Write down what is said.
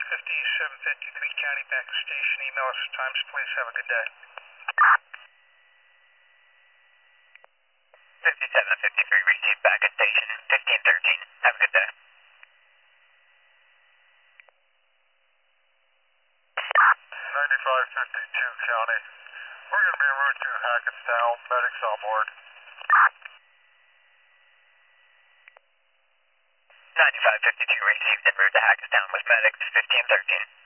5753 County Packer Station. Email us times, please. Have a good day. 5753 received back at station 1513. Have a good day. 9552 County. We're going to be en route to Hackettstown. Medics on board. 9552 received en route to Hackettstown with medics 1513.